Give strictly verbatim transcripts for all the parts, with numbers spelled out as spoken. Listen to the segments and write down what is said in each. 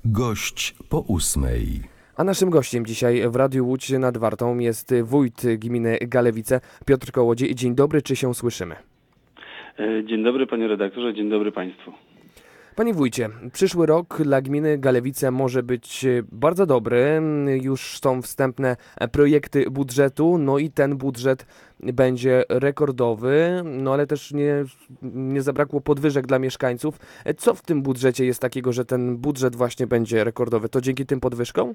Gość po ósmej. A naszym gościem dzisiaj w Radiu Łódź nad Wartą jest wójt gminy Galewice, Piotr Kołodziej. Dzień dobry, czy się słyszymy? Dzień dobry panie redaktorze, dzień dobry państwu. Panie wójcie, przyszły rok dla gminy Galewice może być bardzo dobry. Już są wstępne projekty budżetu, no i ten budżet będzie rekordowy, no ale też nie, nie zabrakło podwyżek dla mieszkańców. Co w tym budżecie jest takiego, że ten budżet właśnie będzie rekordowy? To dzięki tym podwyżkom?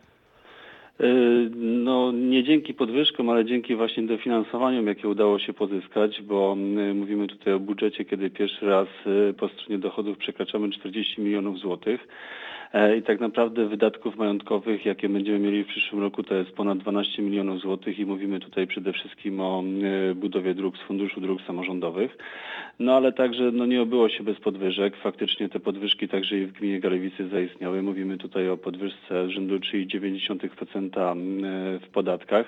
No nie dzięki podwyżkom, ale dzięki właśnie dofinansowaniom, jakie udało się pozyskać, bo mówimy tutaj o budżecie, kiedy pierwszy raz po stronie dochodów przekraczamy czterdzieści milionów złotych i tak naprawdę wydatków majątkowych, jakie będziemy mieli w przyszłym roku, to jest ponad dwanaście milionów złotych i mówimy tutaj przede wszystkim o budowie dróg z Funduszu Dróg Samorządowych. No ale także no, nie obyło się bez podwyżek. Faktycznie te podwyżki także i w gminie Galewicy zaistniały. Mówimy tutaj o podwyżce rzędu trzy przecinek dziewięć procent w podatkach.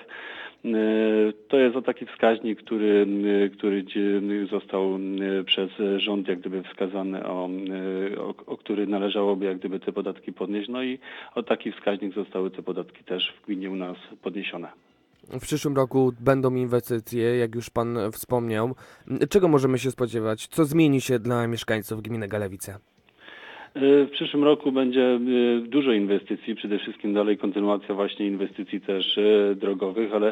To jest o taki wskaźnik, który, który został przez rząd jak gdyby wskazany, o, o, o który należałoby jak gdyby te podatki podnieść. No i o taki wskaźnik zostały te podatki też w gminie u nas podniesione. W przyszłym roku będą inwestycje, jak już pan wspomniał. Czego możemy się spodziewać? Co zmieni się dla mieszkańców gminy Galewice? W przyszłym roku będzie dużo inwestycji, przede wszystkim dalej kontynuacja właśnie inwestycji też drogowych, ale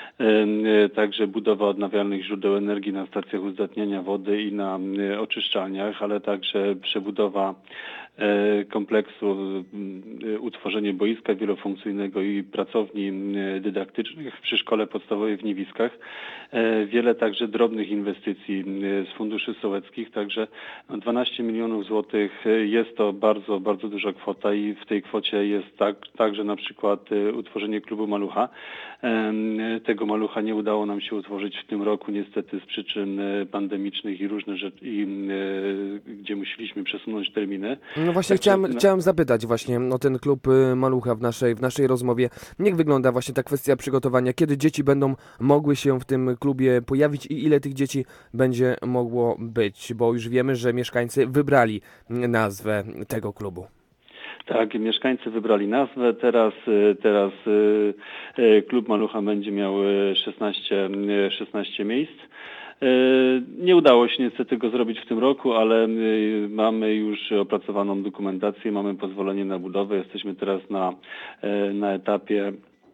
także budowa odnawialnych źródeł energii na stacjach uzdatniania wody i na oczyszczalniach, ale także przebudowa kompleksu, utworzenie boiska wielofunkcyjnego i pracowni dydaktycznych przy szkole podstawowej w Niewiskach. Wiele także drobnych inwestycji z funduszy sołeckich, także dwanaście milionów złotych jest to bardzo, bardzo duża kwota i w tej kwocie jest tak, także na przykład utworzenie klubu Malucha. Tego Malucha nie udało nam się utworzyć w tym roku niestety z przyczyn pandemicznych i różne rzeczy, i, gdzie musieliśmy przesunąć terminy. No właśnie tak, chciałem, no... chciałem zapytać właśnie o ten klub Malucha w naszej, w naszej rozmowie. Jak wygląda właśnie ta kwestia przygotowania? Kiedy dzieci będą mogły się w tym klubie pojawić i ile tych dzieci będzie mogło być? Bo już wiemy, że mieszkańcy wybrali nazwę tego klubu. Tak, mieszkańcy wybrali nazwę. Teraz, teraz klub Malucha będzie miał szesnaście, szesnaście miejsc. Nie udało się niestety go zrobić w tym roku, ale mamy już opracowaną dokumentację, mamy pozwolenie na budowę. Jesteśmy teraz na, na etapie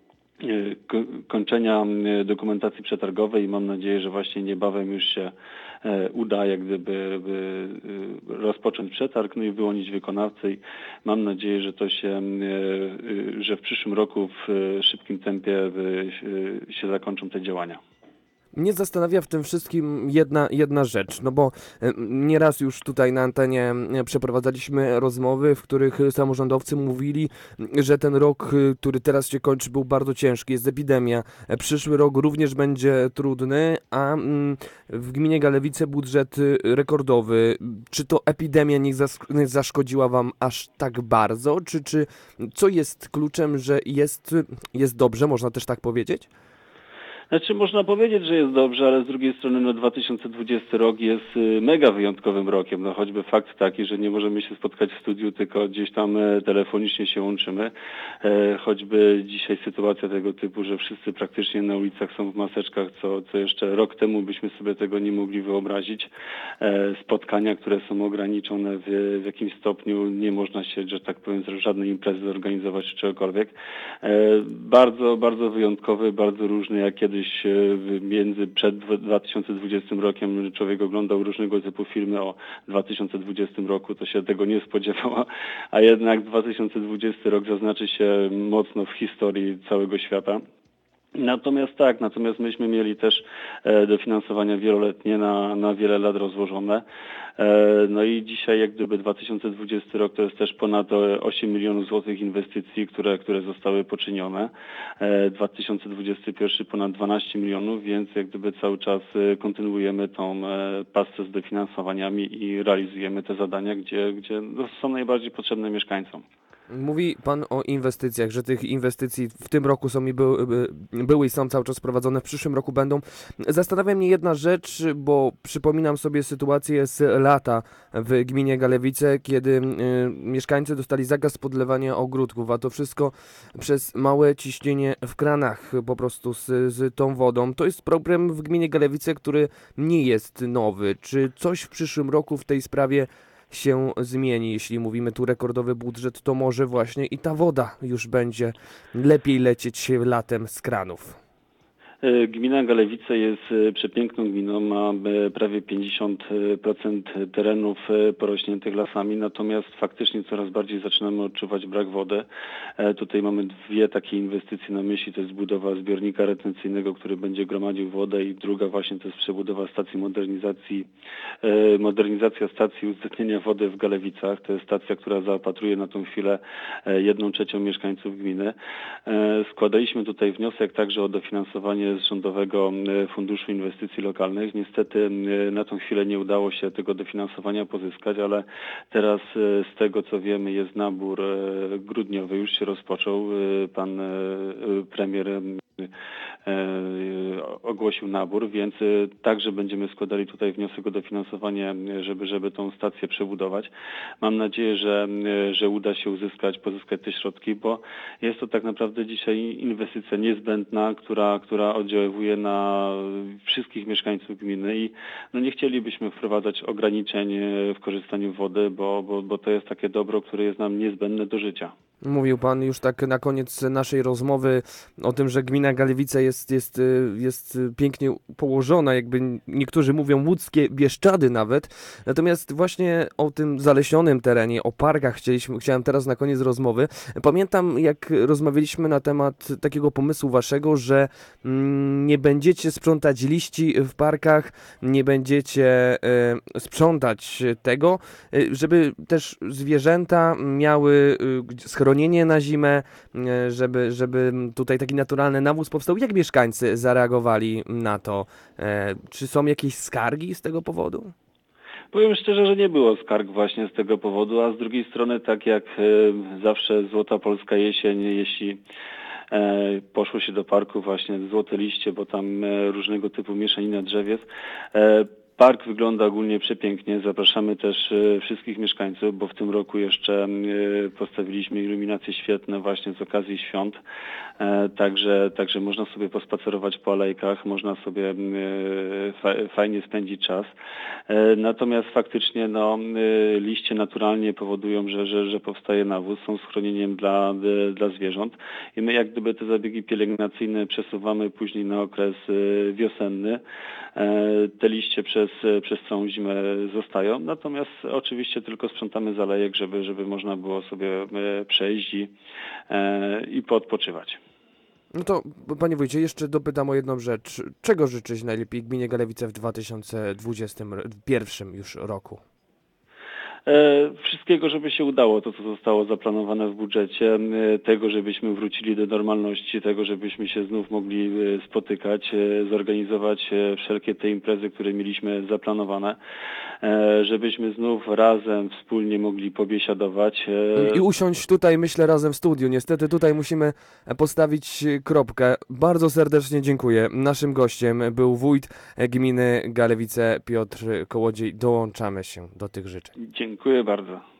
kończenia dokumentacji przetargowej i mam nadzieję, że właśnie niebawem już się uda jak gdyby rozpocząć przetarg, no i wyłonić wykonawcę i mam nadzieję, że to się, że w przyszłym roku w szybkim tempie się zakończą te działania. Mnie zastanawia w tym wszystkim jedna, jedna rzecz, no bo nieraz już tutaj na antenie przeprowadzaliśmy rozmowy, w których samorządowcy mówili, że ten rok, który teraz się kończy, był bardzo ciężki, jest epidemia. Przyszły rok również będzie trudny, a w gminie Galewice budżet rekordowy. Czy to epidemia nie zaszkodziła wam aż tak bardzo? Czy, czy co jest kluczem, że jest, jest dobrze, można też tak powiedzieć? Znaczy można powiedzieć, że jest dobrze, ale z drugiej strony no dwa tysiące dwudziesty rok jest mega wyjątkowym rokiem. No choćby fakt taki, że nie możemy się spotkać w studiu, tylko gdzieś tam telefonicznie się łączymy. Choćby dzisiaj sytuacja tego typu, że wszyscy praktycznie na ulicach są w maseczkach, co, co jeszcze rok temu byśmy sobie tego nie mogli wyobrazić. Spotkania, które są ograniczone w, w jakimś stopniu, nie można się, że tak powiem, żadnej imprezy zorganizować czy czegokolwiek. Bardzo, bardzo wyjątkowy, bardzo różny jak kiedyś między przed dwa tysiące dwudziestym rokiem człowiek oglądał różnego typu filmy o dwa tysiące dwudziestym roku, to się tego nie spodziewał, a jednak dwa tysiące dwudziesty rok zaznaczy się mocno w historii całego świata. Natomiast tak, natomiast myśmy mieli też e, dofinansowania wieloletnie na, na wiele lat rozłożone. E, no i dzisiaj jak gdyby dwa tysiące dwudziesty rok to jest też ponad osiem milionów złotych inwestycji, które, które zostały poczynione. E, dwa tysiące dwudziesty pierwszy ponad dwanaście milionów, więc jak gdyby cały czas kontynuujemy tą e, pasce z dofinansowaniami i realizujemy te zadania, gdzie, gdzie są najbardziej potrzebne mieszkańcom. Mówi pan o inwestycjach, że tych inwestycji w tym roku są i były, były i są cały czas prowadzone, w przyszłym roku będą. Zastanawia mnie jedna rzecz, bo przypominam sobie sytuację z lata w gminie Galewice, kiedy y, mieszkańcy dostali zakaz podlewania ogródków, a to wszystko przez małe ciśnienie w kranach po prostu z, z tą wodą. To jest problem w gminie Galewice, który nie jest nowy. Czy coś w przyszłym roku w tej sprawie się zmieni? Jeśli mówimy tu rekordowy budżet, to może właśnie i ta woda już będzie lepiej lecieć latem z kranów. Gmina Galewice jest przepiękną gminą, ma prawie pięćdziesiąt procent terenów porośniętych lasami, natomiast faktycznie coraz bardziej zaczynamy odczuwać brak wody. Tutaj mamy dwie takie inwestycje na myśli, to jest budowa zbiornika retencyjnego, który będzie gromadził wodę, i druga właśnie to jest przebudowa stacji modernizacji, modernizacja stacji uzyskania wody w Galewicach. To jest stacja, która zaopatruje na tą chwilę jedną trzecią mieszkańców gminy. Składaliśmy tutaj wniosek także o dofinansowanie z Rządowego Funduszu Inwestycji Lokalnych. Niestety na tą chwilę nie udało się tego dofinansowania pozyskać, ale teraz z tego co wiemy jest nabór grudniowy, już się rozpoczął. Pan premier ogłosił nabór, więc także będziemy składali tutaj wniosek o dofinansowanie, żeby, żeby tą stację przebudować. Mam nadzieję, że, że uda się uzyskać, pozyskać te środki, bo jest to tak naprawdę dzisiaj inwestycja niezbędna, która, która oddziaływuje na wszystkich mieszkańców gminy i no nie chcielibyśmy wprowadzać ograniczeń w korzystaniu wody, bo, bo, bo to jest takie dobro, które jest nam niezbędne do życia. Mówił pan już tak na koniec naszej rozmowy o tym, że gmina Galewice jest, jest, jest pięknie położona, jakby niektórzy mówią łódzkie Bieszczady nawet. Natomiast właśnie o tym zalesionym terenie, o parkach chcieliśmy, chciałem teraz na koniec rozmowy. Pamiętam, jak rozmawialiśmy na temat takiego pomysłu waszego, że mm, nie będziecie sprzątać liści w parkach, nie będziecie y, sprzątać tego, y, żeby też zwierzęta miały y, schronienie na zimę, żeby, żeby tutaj taki naturalny nawóz powstał. Jak mieszkańcy zareagowali na to? Czy są jakieś skargi z tego powodu? Powiem szczerze, że nie było skarg właśnie z tego powodu, a z drugiej strony tak jak zawsze złota polska jesień, jeśli poszło się do parku właśnie złote liście, bo tam różnego typu mieszanina drzew jest. Park wygląda ogólnie przepięknie. Zapraszamy też wszystkich mieszkańców, bo w tym roku jeszcze postawiliśmy iluminacje świetne właśnie z okazji świąt. Także, także można sobie pospacerować po alejkach, można sobie fajnie spędzić czas. Natomiast faktycznie no, liście naturalnie powodują, że, że, że powstaje nawóz, są schronieniem dla, dla zwierząt i my jak gdyby te zabiegi pielęgnacyjne przesuwamy później na okres wiosenny. Te liście przez, przez całą zimę zostają, natomiast oczywiście tylko sprzątamy z alejek, żeby, żeby można było sobie przejść i, i poodpoczywać. No to, panie wójcie, jeszcze dopytam o jedną rzecz. Czego życzyć najlepiej gminie Galewice w dwa tysiące dwudziestym pierwszym już roku? Wszystkiego, żeby się udało, to co zostało zaplanowane w budżecie, tego, żebyśmy wrócili do normalności, tego, żebyśmy się znów mogli spotykać, zorganizować wszelkie te imprezy, które mieliśmy zaplanowane, żebyśmy znów razem, wspólnie mogli pobiesiadować. I usiąść tutaj, myślę, razem w studiu. Niestety tutaj musimy postawić kropkę. Bardzo serdecznie dziękuję. Naszym gościem był wójt gminy Galewice Piotr Kołodziej. Dołączamy się do tych życzeń. Dziękuję bardzo.